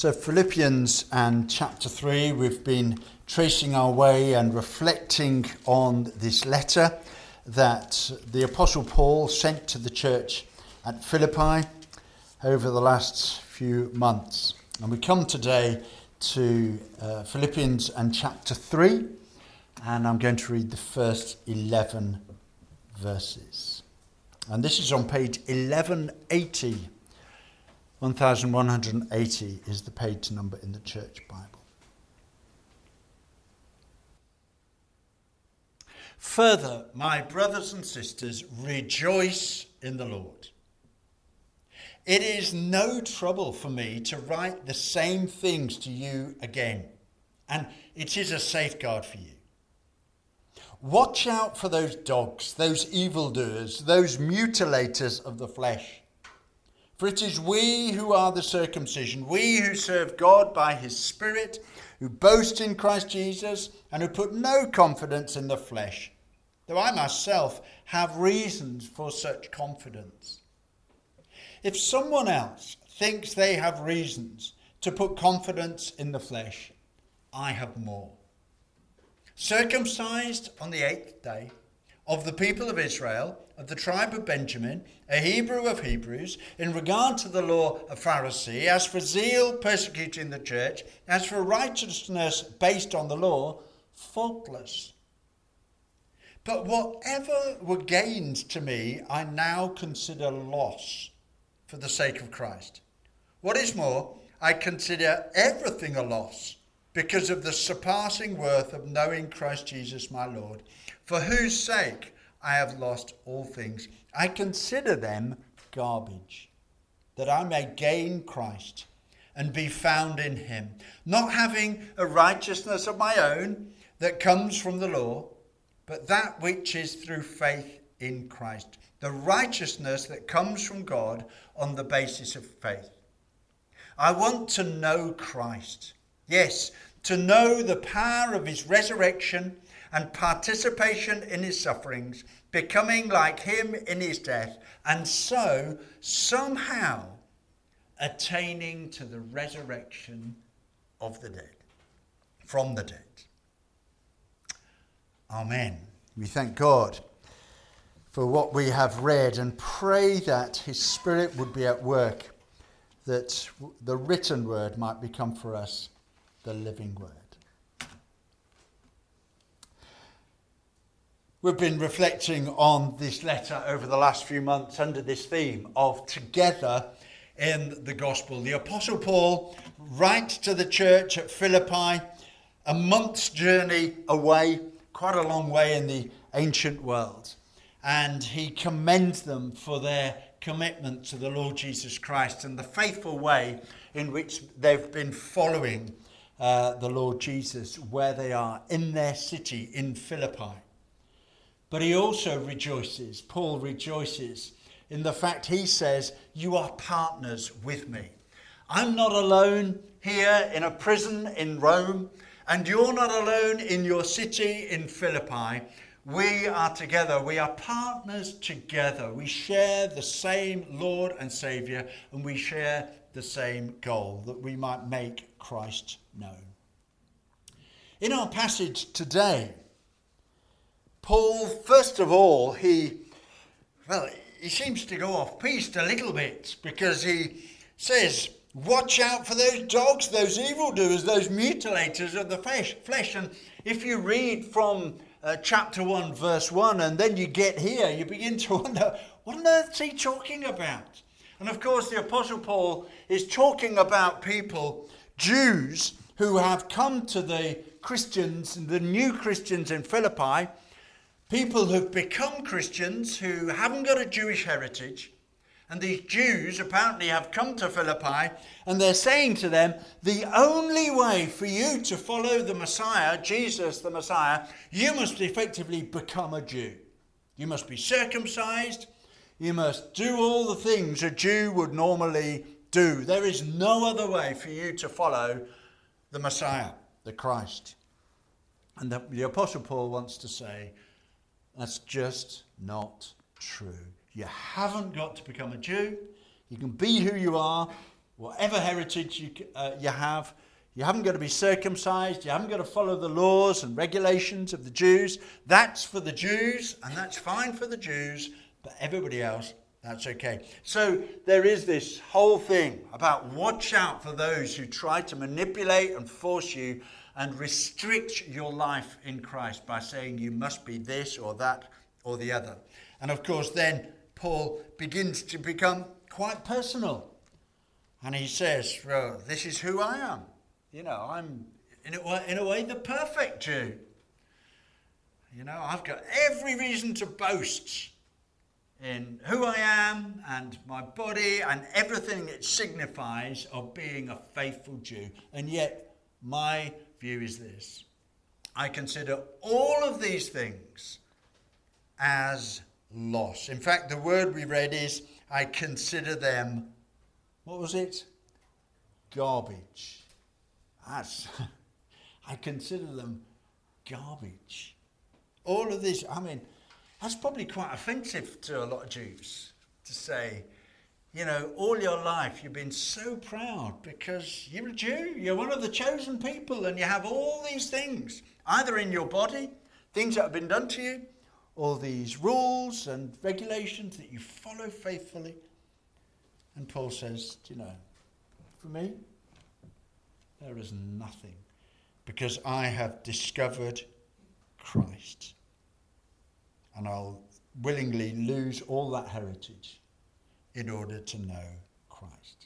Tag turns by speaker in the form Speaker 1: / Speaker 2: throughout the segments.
Speaker 1: So Philippians and chapter 3, we've been tracing our way and reflecting on this letter that the Apostle Paul sent to the church at Philippi over the last few months. And we come today to Philippians and chapter 3, and I'm going to read the first 11 verses. And this is on page 1180. 1180 is the page number in the church Bible. Further, my brothers and sisters, rejoice in the Lord. It is no trouble for me to write the same things to you again, and it is a safeguard for you. Watch out for those dogs, those evildoers, those mutilators of the flesh. For it is we who are the circumcision, we who serve God by his Spirit, who boast in Christ Jesus, and who put no confidence in the flesh, though I myself have reasons for such confidence. If someone else thinks they have reasons to put confidence in the flesh, I have more. Circumcised on the 8th day, of the people of Israel, of the tribe of Benjamin, a Hebrew of Hebrews, in regard to the law, a Pharisee, as for zeal, persecuting the church, as for righteousness based on the law, faultless. But whatever were gained to me, I now consider loss for the sake of Christ. What is more, I consider everything a loss because of the surpassing worth of knowing Christ Jesus my Lord, for whose sake I have lost all things. I consider them garbage, that I may gain Christ and be found in him, not having a righteousness of my own that comes from the law, but that which is through faith in Christ, the righteousness that comes from God on the basis of faith. I want to know Christ, yes, to know the power of his resurrection and participation in his sufferings, becoming like him in his death, and so somehow attaining to the resurrection of the dead, from the dead. Amen. We thank God for what we have read and pray that his Spirit would be at work, that the written word might become for us the living word. We've been reflecting on this letter over the last few months under this theme of together in the gospel. The Apostle Paul writes to the church at Philippi, a month's journey away, quite a long way in the ancient world. And he commends them for their commitment to the Lord Jesus Christ and the faithful way in which they've been following the Lord Jesus where they are in their city in Philippi. But he also rejoices, Paul rejoices in the fact he says, you are partners with me. I'm not alone here in a prison in Rome, and you're not alone in your city in Philippi. We are together. We are partners together. We share the same Lord and Saviour, and we share the same goal, that we might make Christ known. In our passage today, Paul, first of all, he seems to go off-piste a little bit, because he says, watch out for those dogs, those evildoers, those mutilators of the flesh. And if you read from chapter 1, verse 1, and then you get here, you begin to wonder, what on earth is he talking about? And of course, the Apostle Paul is talking about people, Jews, who have come to the Christians, the new Christians in Philippi, people who've become Christians who haven't got a Jewish heritage. And these Jews apparently have come to Philippi, and they're saying to them, the only way for you to follow the Messiah, Jesus the Messiah, you must effectively become a Jew. You must be circumcised. You must do all the things a Jew would normally do. There is no other way for you to follow the Messiah, the Christ. And the Apostle Paul wants to say, that's just not true. You haven't got to become a Jew. You can be who you are whatever heritage you have, you haven't got to be circumcised, you haven't got to follow the laws and regulations of the Jews. That's for the Jews, and that's fine for the Jews, but everybody else, that's okay. So there is this whole thing about watch out for those who try to manipulate and force you and restrict your life in Christ by saying you must be this or that or the other. And of course then Paul begins to become quite personal. And he says, well, this is who I am. You know, I'm in a way the perfect Jew. You know, I've got every reason to boast in who I am and my body and everything it signifies of being a faithful Jew. And yet my view is this: I consider all of these things as loss. In fact, the word we read is, I consider them, what was it? Garbage. I consider them garbage. All of this, I mean, that's probably quite offensive to a lot of Jews to say, you know, all your life you've been so proud because you're a Jew, you're one of the chosen people, and you have all these things, either in your body, things that have been done to you, or these rules and regulations that you follow faithfully. And Paul says, you know, for me, there is nothing, because I have discovered Christ. And I'll willingly lose all that heritage in order to know Christ.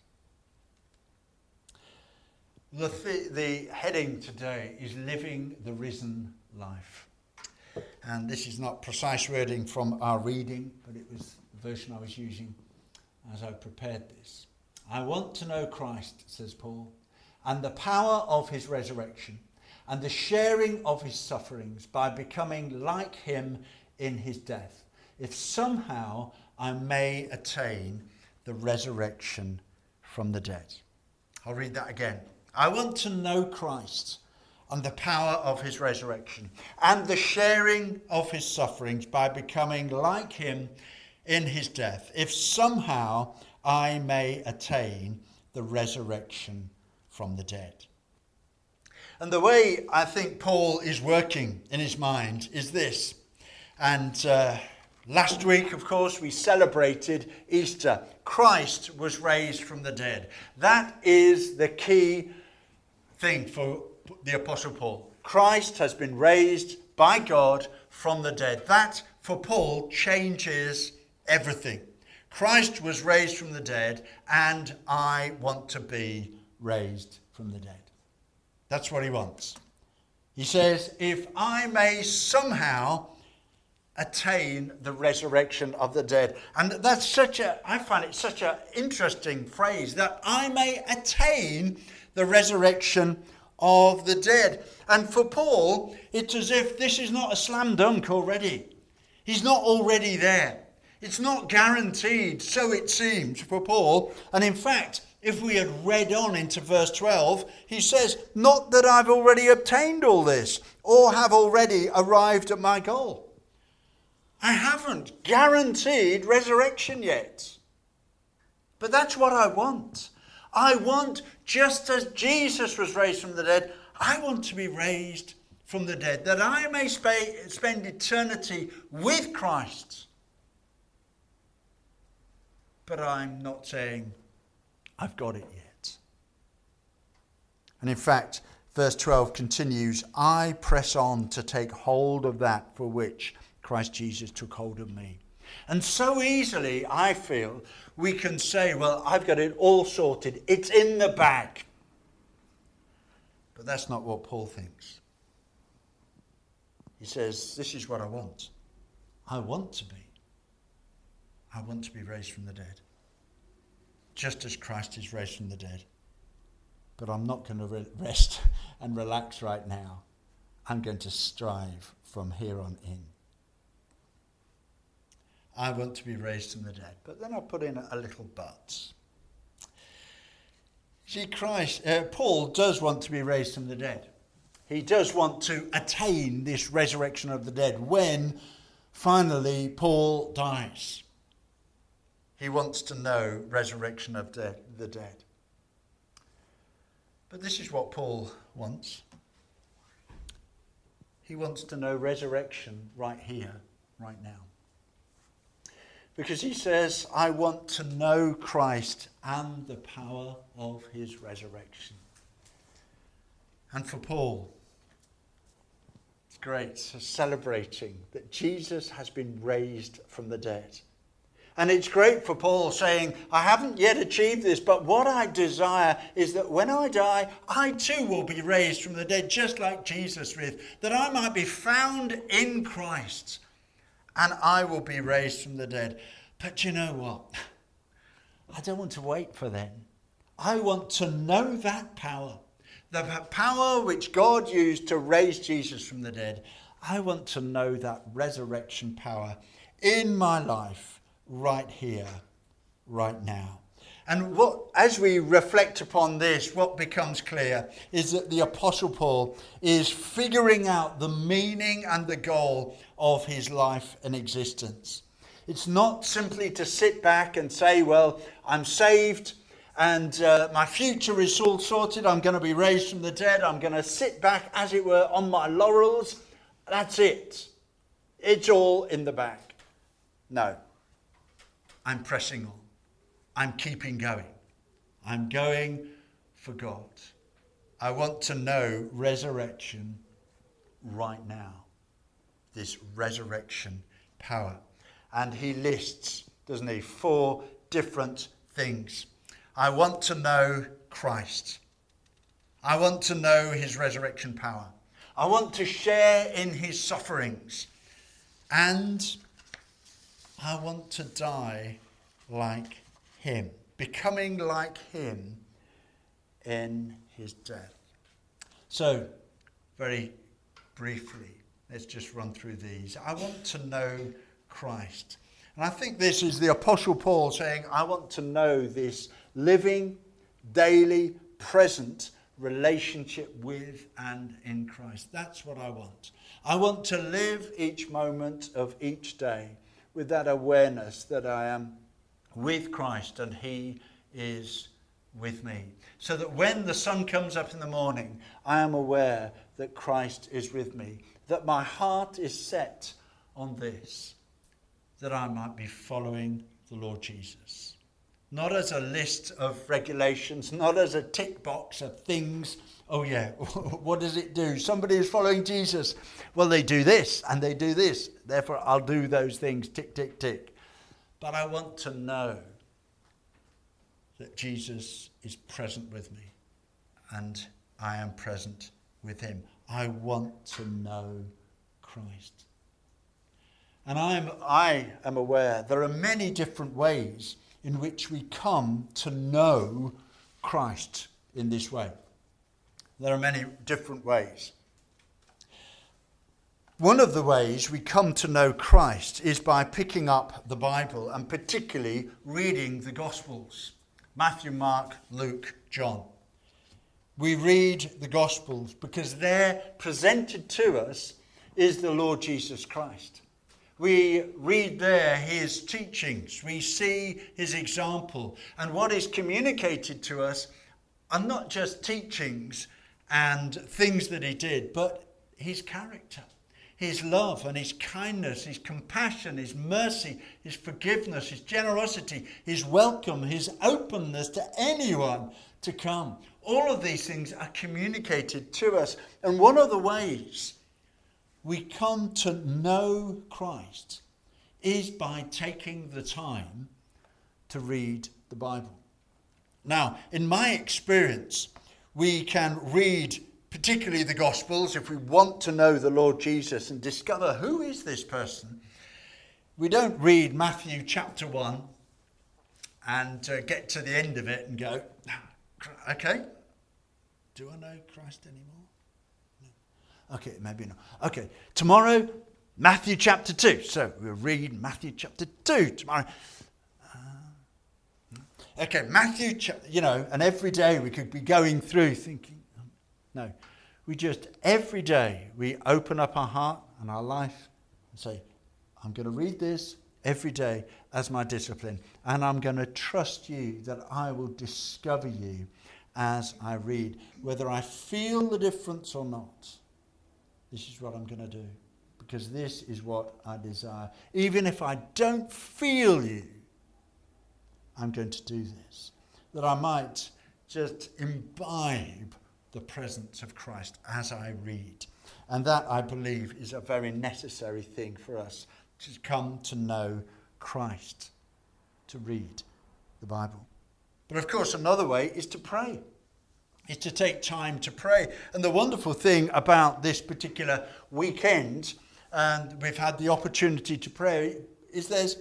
Speaker 1: The heading today is Living the Risen Life. And this is not precise wording from our reading, but it was the version I was using as I prepared this. I want to know Christ, says Paul, and the power of his resurrection, and the sharing of his sufferings by becoming like him in his death, if somehow I may attain the resurrection from the dead. I'll read that again. I want to know Christ and the power of his resurrection, and the sharing of his sufferings by becoming like him in his death, if somehow I may attain the resurrection from the dead. And the way I think Paul is working in his mind is this. And last week, of course, we celebrated Easter. Christ was raised from the dead. That is the key thing for the Apostle Paul. Christ has been raised by God from the dead. That, for Paul, changes everything. Christ was raised from the dead, and I want to be raised from the dead. That's what he wants. He says, if I may somehow attain the resurrection of the dead. And that's I find it such an interesting phrase, that I may attain the resurrection of the dead. And for Paul, it's as if this is not a slam dunk already. He's not already there. It's not guaranteed, so it seems, for Paul. And in fact, if we had read on into verse 12, he says, not that I've already obtained all this, or have already arrived at my goal. I haven't guaranteed resurrection yet. But that's what I want. I want, just as Jesus was raised from the dead, I want to be raised from the dead, that I may spend eternity with Christ. But I'm not saying I've got it yet. And in fact, verse 12 continues, I press on to take hold of that for which Christ Jesus took hold of me. And so easily, I feel, we can say, well, I've got it all sorted. It's in the bag. But that's not what Paul thinks. He says, this is what I want. I want to be. I want to be raised from the dead. Just as Christ is raised from the dead. But I'm not going to rest and relax right now. I'm going to strive from here on in. I want to be raised from the dead. But then I put in a little but. See, Paul does want to be raised from the dead. He does want to attain this resurrection of the dead when finally Paul dies. He wants to know resurrection of the dead. But this is what Paul wants. He wants to know resurrection right here, right now. Because he says, I want to know Christ and the power of his resurrection. And for Paul, it's great, celebrating that Jesus has been raised from the dead. And it's great for Paul saying, I haven't yet achieved this, but what I desire is that when I die, I too will be raised from the dead, just like Jesus did, that I might be found in Christ, and I will be raised from the dead. But you know what? I don't want to wait for then. I want to know that power, the power which God used to raise Jesus from the dead. I want to know that resurrection power in my life, right here, right now. And as we reflect upon this, what becomes clear is that the Apostle Paul is figuring out the meaning and the goal of his life and existence. It's not simply to sit back and say, well, I'm saved and my future is all sorted. I'm going to be raised from the dead. I'm going to sit back, as it were, on my laurels. That's it. It's all in the bag. No. I'm pressing on. I'm keeping going. I'm going for God. I want to know resurrection right now. This resurrection power. And he lists, doesn't he, 4 different things. I want to know Christ. I want to know his resurrection power. I want to share in his sufferings. And I want to die like him, becoming like him in his death. So, very briefly, let's just run through these. I want to know Christ. And I think this is the Apostle Paul saying, I want to know this living, daily, present relationship with and in Christ. That's what I want. I want to live each moment of each day with that awareness that I am with Christ and he is with me. So that when the sun comes up in the morning, I am aware that Christ is with me. That my heart is set on this. That I might be following the Lord Jesus. Not as a list of regulations, not as a tick box of things. Oh yeah, what does it do? Somebody is following Jesus. Well, they do this and they do this. Therefore, I'll do those things, tick, tick, tick. But I want to know that Jesus is present with me and I am present with him. I want to know Christ. And I am aware there are many different ways in which we come to know Christ in this way. There are many different ways. One of the ways we come to know Christ is by picking up the Bible and particularly reading the Gospels. Matthew, Mark, Luke, John. We read the Gospels because there presented to us is the Lord Jesus Christ. We read there his teachings. We see his example. And what is communicated to us are not just teachings and things that he did, but his character, his love and his kindness, his compassion, his mercy, his forgiveness, his generosity, his welcome, his openness to anyone to come. All of these things are communicated to us. And one of the ways we come to know Christ is by taking the time to read the Bible. Now, in my experience, we can read particularly the Gospels if we want to know the Lord Jesus and discover who is this person. We don't read Matthew chapter 1 and get to the end of it and go, okay, do I know Christ anymore? No. Okay, maybe not. Okay, tomorrow, Matthew chapter 2. So we'll read Matthew chapter 2 tomorrow. Okay, Matthew, and every day we could be going through thinking, no, we just, every day we open up our heart and our life and say, I'm going to read this every day as my discipline. And I'm going to trust you that I will discover you as I read. Whether I feel the difference or not, this is what I'm going to do. Because this is what I desire. Even if I don't feel you, I'm going to do this. That I might just imbibe the presence of Christ as I read. And that, I believe, is a very necessary thing for us to come to know Christ, to read the Bible. But of course, another way is to pray. Is to take time to pray. And the wonderful thing about this particular weekend, and we've had the opportunity to pray, is there's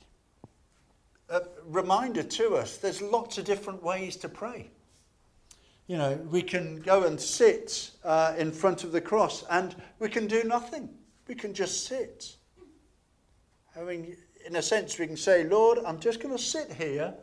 Speaker 1: a reminder to us, there's lots of different ways to pray. You know, we can go and sit in front of the cross and we can do nothing. We can just sit. I mean, in a sense, we can say, Lord, I'm just going to sit here.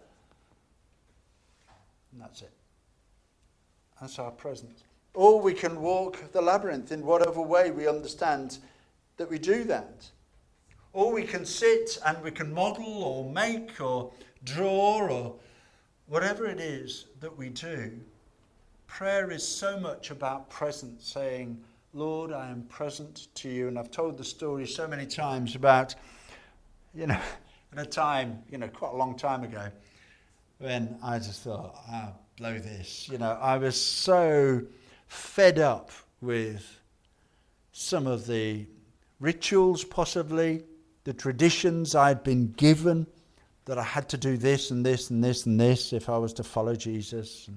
Speaker 1: And that's it. That's our presence. Or we can walk the labyrinth in whatever way we understand that we do that. Or we can sit and we can model or make or draw or whatever it is that we do. Prayer is so much about presence, saying, Lord, I am present to you. And I've told the story so many times about, at a time, quite a long time ago, when I just thought, blow this. I was so fed up with some of the rituals, possibly, the traditions I'd been given, that I had to do this and this and this and this if I was to follow Jesus.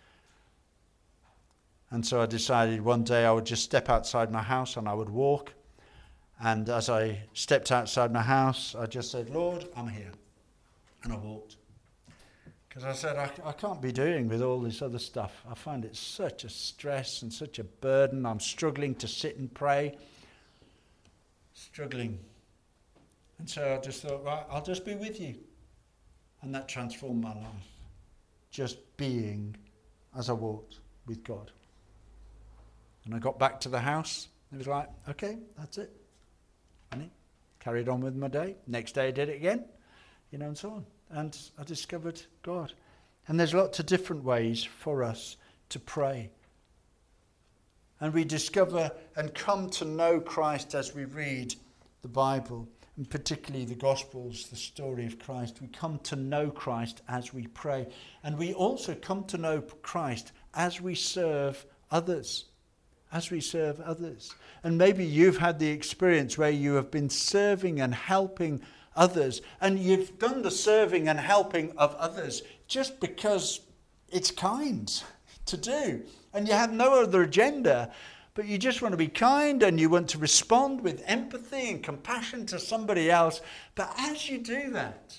Speaker 1: And so I decided one day I would just step outside my house and I would walk. And as I stepped outside my house, I just said, Lord, I'm here. And I walked. Because I said, I can't be doing with all this other stuff. I find it such a stress and such a burden. I'm struggling to sit and pray. Struggling. And so I just thought, right, I'll just be with you. And that transformed my life. Just being as I walked with God. And I got back to the house. It was like, okay, that's it. And it carried on with my day. Next day I did it again, and so on. And I discovered God. And there's lots of different ways for us to pray. And we discover and come to know Christ as we read the Bible, and particularly the Gospels, the story of Christ. We come to know Christ as we pray. And we also come to know Christ as we serve others. As we serve others. And maybe you've had the experience where you have been serving and helping others, and you've done the serving and helping of others just because it's kind to do, and you have no other agenda, but you just want to be kind and you want to respond with empathy and compassion to somebody else. But as you do that,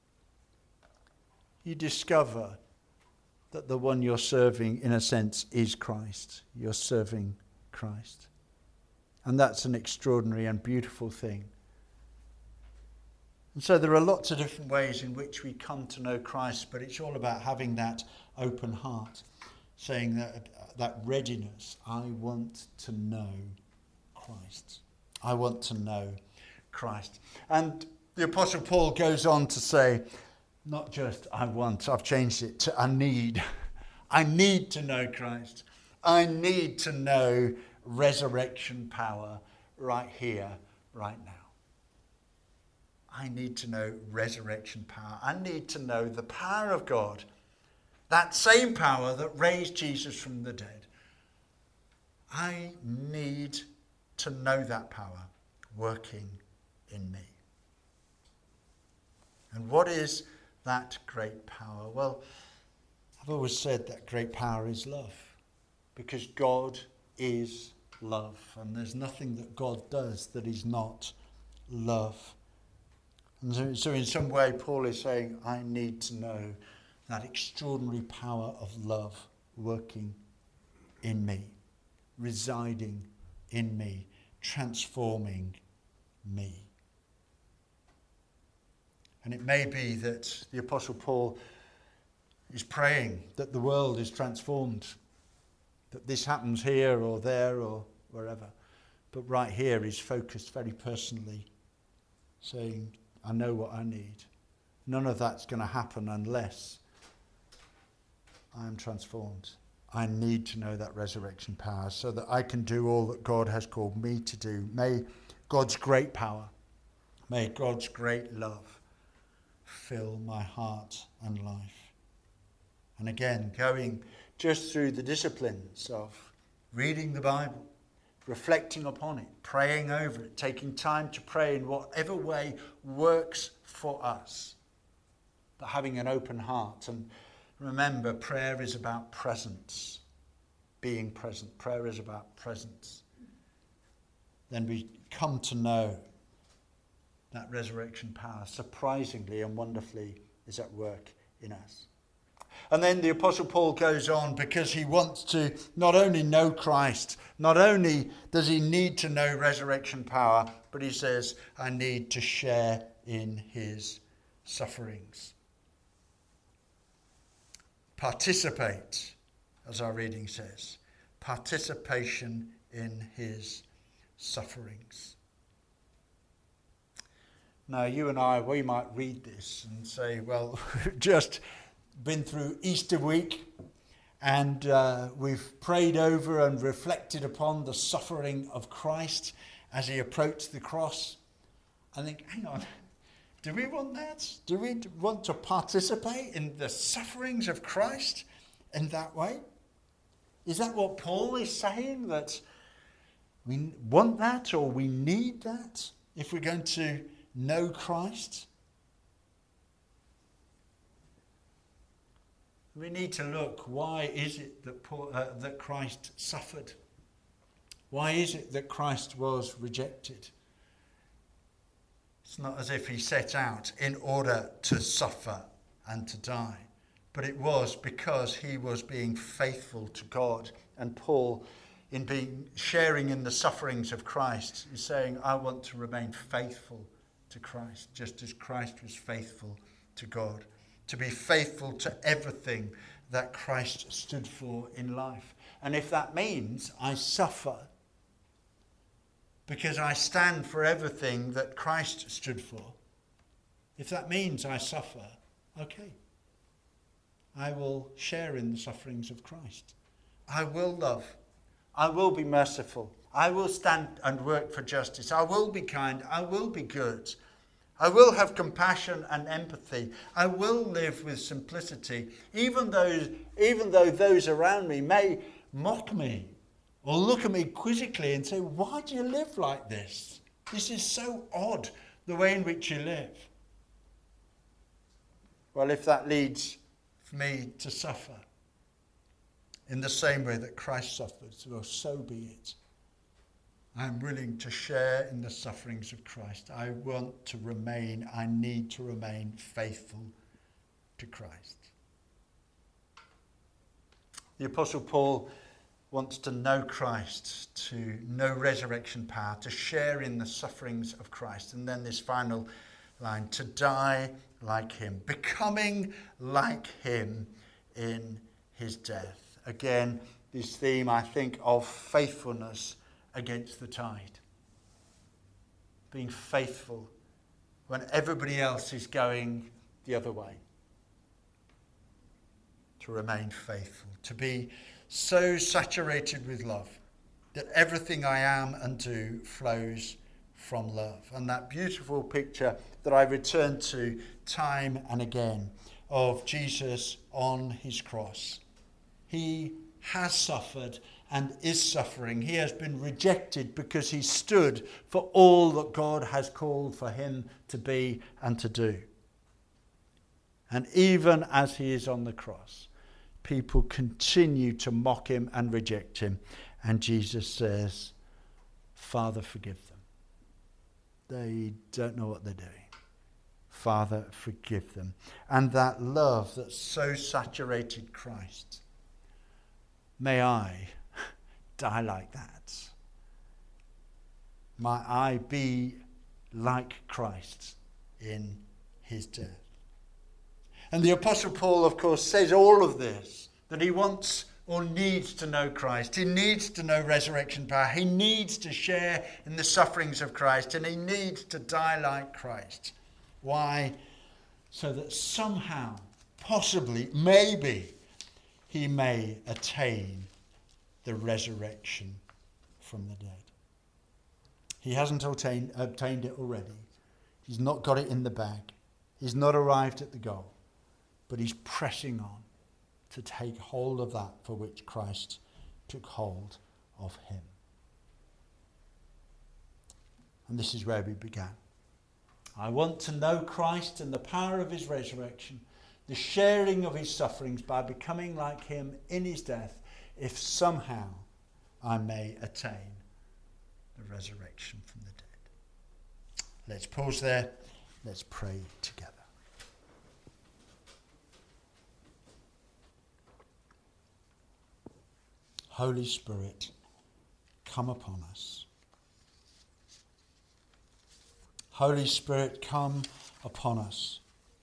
Speaker 1: you discover that the one you're serving, in a sense, is Christ. You're serving Christ. And that's an extraordinary and beautiful thing. And so there are lots of different ways in which we come to know Christ, but it's all about having that open heart, saying that readiness. I want to know Christ. I want to know Christ. And the Apostle Paul goes on to say, not just I want, I've changed it to I need. I need to know Christ. I need to know resurrection power right here, right now. I need to know resurrection power. I need to know the power of God, that same power that raised Jesus from the dead. I need to know that power working in me. And what is that great power? Well, I've always said that great power is love, because God is love, and there's nothing that God does that is not love. And so in some way, Paul is saying, I need to know that extraordinary power of love working in me, residing in me, transforming me. And it may be that the Apostle Paul is praying that the world is transformed, that this happens here or there or wherever. But right here he's focused very personally, saying, I know what I need. None of that's going to happen unless I am transformed. I need to know that resurrection power so that I can do all that God has called me to do. May God's great power, may God's great love fill my heart and life. And again, going just through the disciplines of reading the Bible, reflecting upon it, praying over it, taking time to pray in whatever way works for us, but having an open heart. And remember, prayer is about presence, being present. Prayer is about presence. Then we come to know that resurrection power, surprisingly and wonderfully, is at work in us. And then the Apostle Paul goes on, because he wants to not only know Christ, not only does he need to know resurrection power, but he says, I need to share in his sufferings. Participate, as our reading says. Participation in his sufferings. Now, you and I, we might read this and say, well, just been through Easter week and we've prayed over and reflected upon the suffering of Christ as he approached the cross. I think, hang on, do we want that? Do we want to participate in the sufferings of Christ in that way? Is that what Paul is saying, that we want that or we need that if we're going to know Christ? We need to look, why is it that that Christ suffered? Why is it that Christ was rejected? It's not as if he set out in order to suffer and to die, but it was because he was being faithful to God. And Paul, in sharing in the sufferings of Christ, is saying, I want to remain faithful to Christ, just as Christ was faithful to God. To be faithful to everything that Christ stood for in life. And if that means I suffer because I stand for everything that Christ stood for, if that means I suffer, okay. I will share in the sufferings of Christ. I will love. I will be merciful. I will stand and work for justice. I will be kind. I will be good. I will have compassion and empathy. I will live with simplicity, even though those around me may mock me or look at me quizzically and say, why do you live like this? This is so odd, the way in which you live. Well, if that leads me to suffer in the same way that Christ suffered, well, so be it. I am willing to share in the sufferings of Christ. I need to remain faithful to Christ. The Apostle Paul wants to know Christ, to know resurrection power, to share in the sufferings of Christ. And then this final line, to die like him, becoming like him in his death. Again, this theme, I think, of faithfulness against the tide. Being faithful when everybody else is going the other way. To remain faithful. To be so saturated with love that everything I am and do flows from love. And that beautiful picture that I return to time and again of Jesus on his cross. He has suffered and is suffering. He has been rejected because he stood for all that God has called for him to be and to do. And even as he is on the cross, people continue to mock him and reject him. And Jesus says, Father, forgive them. They don't know what they're doing. Father, forgive them. And that love that so saturated Christ, may I die like that. May I be like Christ in his death. And the Apostle Paul, of course, says all of this, that he wants or needs to know Christ. He needs to know resurrection power. He needs to share in the sufferings of Christ, and he needs to die like Christ. Why? So that somehow, possibly, maybe, he may attain the resurrection from the dead. He hasn't obtained it already. He's not got it in the bag. He's not arrived at the goal. But he's pressing on to take hold of that for which Christ took hold of him. And this is where we began. I want to know Christ and the power of his resurrection, the sharing of his sufferings by becoming like him in his death, if somehow I may attain the resurrection from the dead. Let's pause there. Let's pray together. Holy Spirit, come upon us. Holy Spirit, come upon us.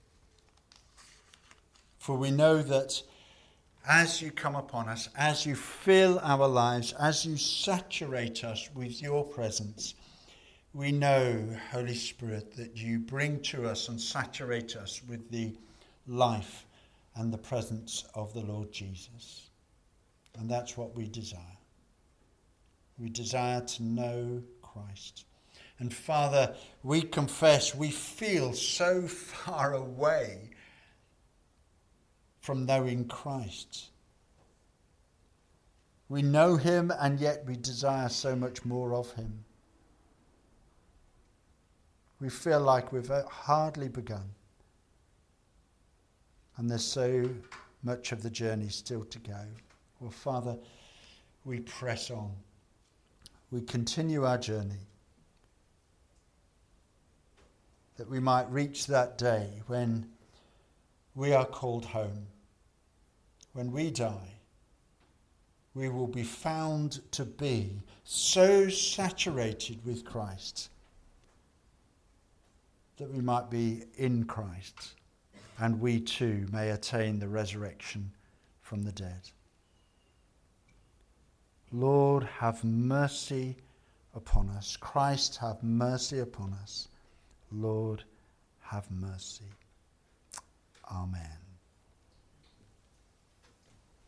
Speaker 1: For we know that as you come upon us, as you fill our lives, as you saturate us with your presence, we know, Holy Spirit, that you bring to us and saturate us with the life and the presence of the Lord Jesus. And that's what we desire. We desire to know Christ. And Father, we confess we feel so far away from knowing Christ. We know him, and yet we desire so much more of him. We feel like we've hardly begun. And there's so much of the journey still to go. Well, Father, we press on. We continue our journey, that we might reach that day when we are called home. When we die, we will be found to be so saturated with Christ that we might be in Christ, and we too may attain the resurrection from the dead. Lord, have mercy upon us. Christ, have mercy upon us. Lord, have mercy. Amen.